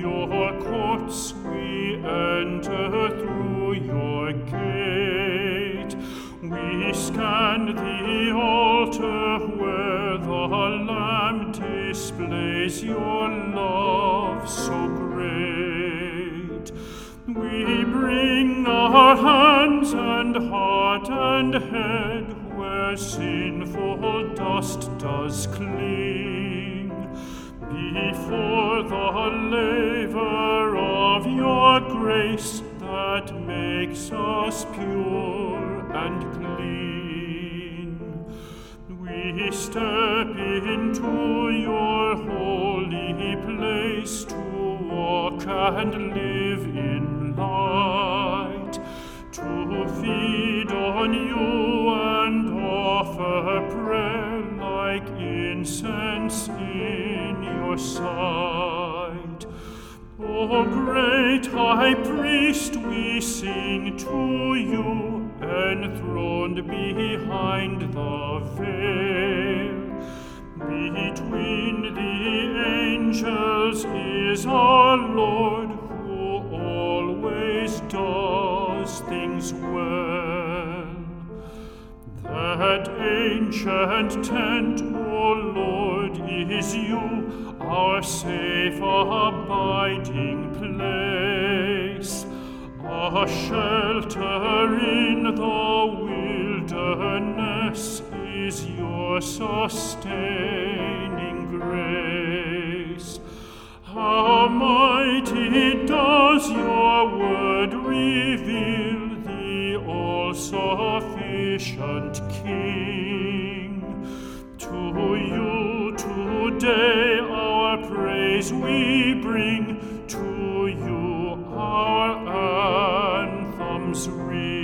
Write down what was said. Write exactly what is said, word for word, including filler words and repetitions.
your courts we enter through your gate. We scan the altar where the Lamb displays your love so great. We bring our hands and heart and head where sinful dust does cling, before the laver of your grace that makes us pure and clean. We step into your holy place to walk and live in light, to feed on you and offer prayer like incense in your sight. O great High Priest, we sing to you, enthroned behind the veil. Between the angels is our Lord, who always does things well. That ancient tent, O Lord, is you, our safe abiding place, a shelter in the wilderness is your sustaining grace. How mighty does your word reveal the all-sufficient King. To you today our praise we bring, to you our anthems ring.